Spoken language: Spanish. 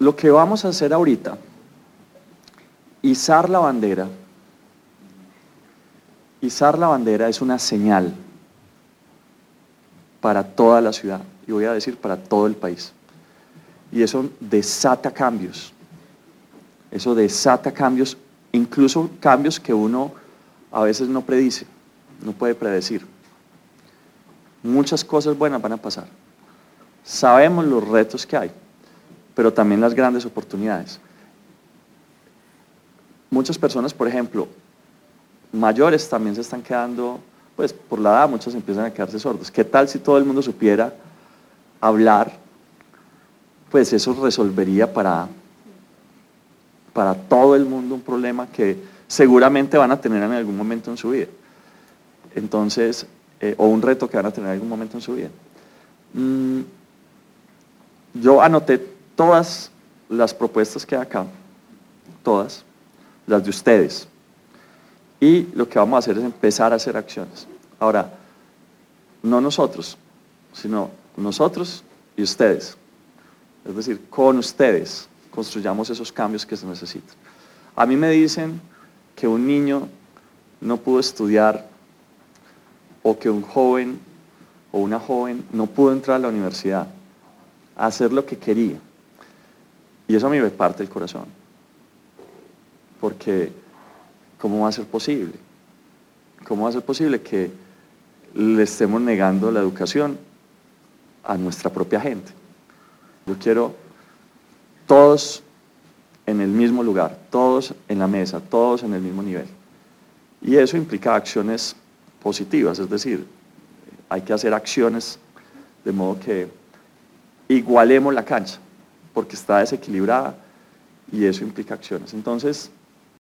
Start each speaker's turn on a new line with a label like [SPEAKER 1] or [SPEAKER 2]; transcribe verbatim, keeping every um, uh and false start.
[SPEAKER 1] lo que vamos a hacer ahorita, izar la bandera, izar la bandera es una señal para toda la ciudad, y voy a decir para todo el país. Y eso desata cambios, eso desata cambios, incluso cambios que uno a veces no predice, no puede predecir. Muchas cosas buenas van a pasar. Sabemos los retos que hay, pero también las grandes oportunidades. Muchas personas, por ejemplo, mayores también se están quedando, pues por la edad muchos empiezan a quedarse sordos. ¿Qué tal si todo el mundo supiera hablar? Pues eso resolvería para, para todo el mundo un problema que seguramente van a tener en algún momento en su vida. Entonces, eh, o un reto que van a tener en algún momento en su vida. Mm, yo anoté todas las propuestas que hay acá, todas, las de ustedes. Y lo que vamos a hacer es empezar a hacer acciones. Ahora, no nosotros, sino nosotros y ustedes. Es decir, con ustedes construyamos esos cambios que se necesitan. A mí me dicen que un niño no pudo estudiar o que un joven o una joven no pudo entrar a la universidad a hacer lo que quería. Y eso a mí me parte el corazón. Porque, ¿cómo va a ser posible? ¿Cómo va a ser posible que le estemos negando la educación a nuestra propia gente? Yo quiero todos en el mismo lugar, todos en la mesa, todos en el mismo nivel. Y eso implica acciones positivas, es decir, hay que hacer acciones de modo que igualemos la cancha, porque está desequilibrada y eso implica acciones. Entonces,